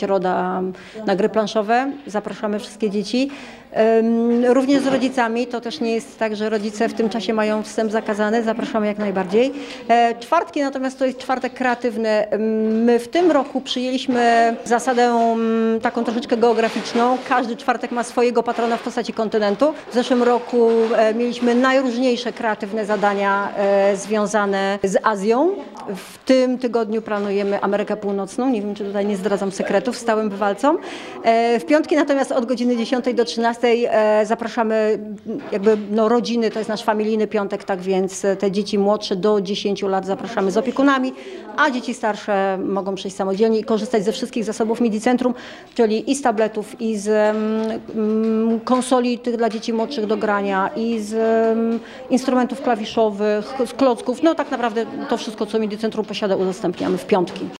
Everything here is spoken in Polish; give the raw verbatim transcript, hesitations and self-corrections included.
środa na gry planszowe. Zapraszamy wszystkie dzieci. Również z rodzicami. To też nie jest tak, że rodzice w tym czasie mają wstęp zakazany. Zapraszamy jak najbardziej. Czwartki natomiast to jest czwartek kreatywny. My w tym roku przyjęliśmy zasadę taką troszeczkę geograficzną. Każdy czwartek ma swojego patrona w postaci kontynentu. W zeszłym roku mieliśmy najróżniejsze kreatywne zadania związane z Azją. W tym tygodniu planujemy Amerykę Północną. Nie wiem, czy tutaj nie zdradzam sekretów stałym bywalcom. W piątki natomiast od godziny dziesiątej do trzynastej zapraszamy jakby no, rodziny. To jest nasz familijny piątek, tak więc te dzieci młodsze do dziesięciu lat zapraszamy z opiekunami, a dzieci starsze mogą przyjść samodzielnie i korzystać ze wszystkich zasobów Medicentrum, czyli i z tabletów, i z um, konsoli tych dla dzieci młodszych do grania, i z um, instrumentów klawiszowych, z klocków. No tak naprawdę to wszystko, co Medicentrum posiada, udostępniamy w piątki.